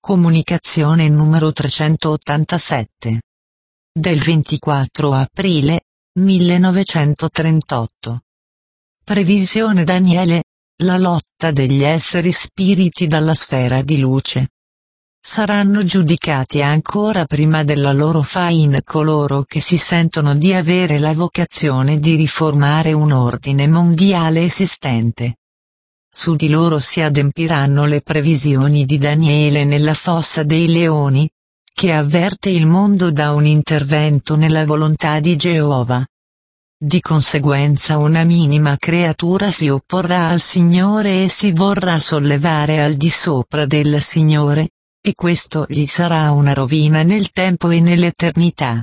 Comunicazione numero 387. Del 24 aprile 1938. Previsione Daniele, la lotta degli esseri spiriti dalla sfera di luce. Saranno giudicati ancora prima della loro fine coloro che si sentono di avere la vocazione di riformare un ordine mondiale esistente. Su di loro si adempiranno le previsioni di Daniele nella fossa dei leoni, che avverte il mondo da un intervento nella volontà di Geova. Di conseguenza una minima creatura si opporrà al Signore e si vorrà sollevare al di sopra del Signore, e questo gli sarà una rovina nel tempo e nell'eternità.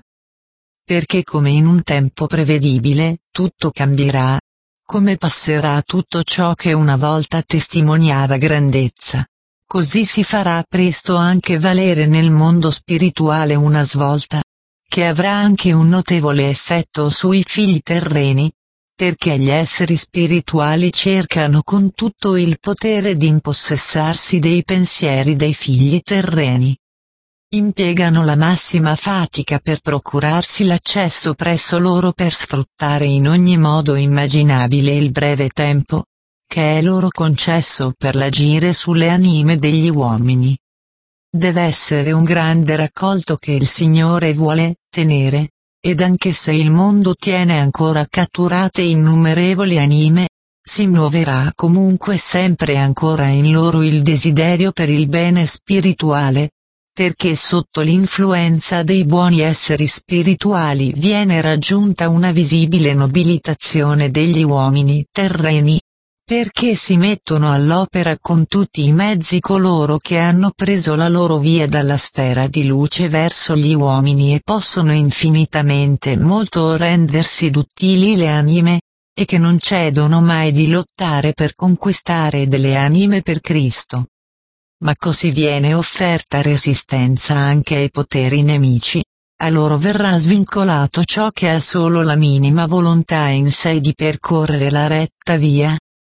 Perché come in un tempo prevedibile, tutto cambierà, come passerà tutto ciò che una volta testimoniava grandezza, così si farà presto anche valere nel mondo spirituale una svolta, che avrà anche un notevole effetto sui figli terreni, perché gli esseri spirituali cercano con tutto il potere di impossessarsi dei pensieri dei figli terreni. Impiegano la massima fatica per procurarsi l'accesso presso loro per sfruttare in ogni modo immaginabile il breve tempo, che è loro concesso per l'agire sulle anime degli uomini. Deve essere un grande raccolto che il Signore vuole tenere, ed anche se il mondo tiene ancora catturate innumerevoli anime, si muoverà comunque sempre ancora in loro il desiderio per il bene spirituale, perché sotto l'influenza dei buoni esseri spirituali viene raggiunta una visibile nobilitazione degli uomini terreni, perché si mettono all'opera con tutti i mezzi coloro che hanno preso la loro via dalla sfera di luce verso gli uomini e possono infinitamente molto rendersi duttili le anime, e che non cedono mai di lottare per conquistare delle anime per Cristo. Ma così viene offerta resistenza anche ai poteri nemici, a loro verrà svincolato ciò che ha solo la minima volontà in sé di percorrere la retta via.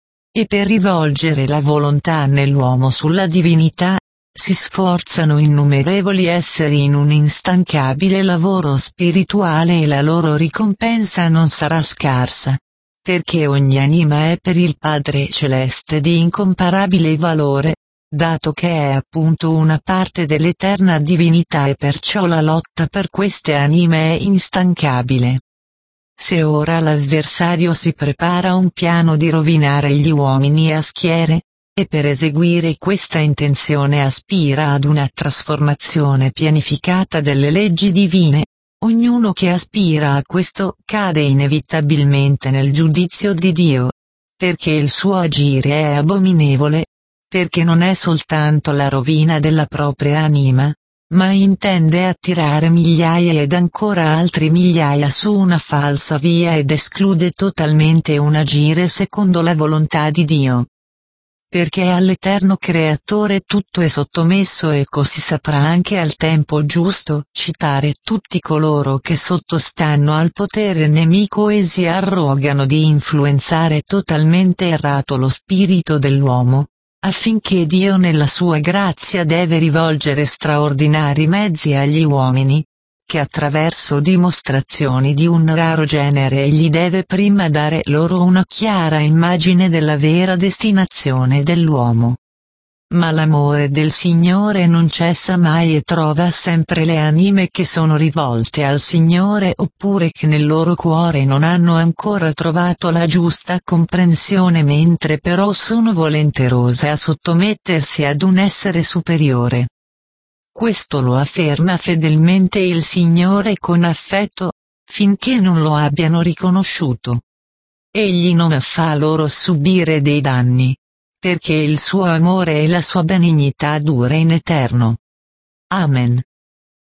E per rivolgere la volontà nell'uomo sulla divinità, si sforzano innumerevoli esseri in un instancabile lavoro spirituale e la loro ricompensa non sarà scarsa, perché ogni anima è per il Padre Celeste di incomparabile valore, dato che è appunto una parte dell'eterna divinità e perciò la lotta per queste anime è instancabile. Se ora l'avversario si prepara un piano di rovinare gli uomini a schiere, e per eseguire questa intenzione aspira ad una trasformazione pianificata delle leggi divine, ognuno che aspira a questo cade inevitabilmente nel giudizio di Dio, perché il suo agire è abominevole, perché non è soltanto la rovina della propria anima, ma intende attirare migliaia ed ancora altri migliaia su una falsa via ed esclude totalmente un agire secondo la volontà di Dio. Perché all'eterno Creatore tutto è sottomesso e così saprà anche al tempo giusto citare tutti coloro che sottostanno al potere nemico e si arrogano di influenzare totalmente errato lo spirito dell'uomo, affinché Dio nella sua grazia deve rivolgere straordinari mezzi agli uomini, che attraverso dimostrazioni di un raro genere egli deve prima dare loro una chiara immagine della vera destinazione dell'uomo. Ma l'amore del Signore non cessa mai e trova sempre le anime che sono rivolte al Signore oppure che nel loro cuore non hanno ancora trovato la giusta comprensione mentre però sono volenterose a sottomettersi ad un essere superiore. Questo lo afferma fedelmente il Signore con affetto, finché non lo abbiano riconosciuto. Egli non fa loro subire dei danni, perché il suo amore e la sua benignità dura in eterno. Amen.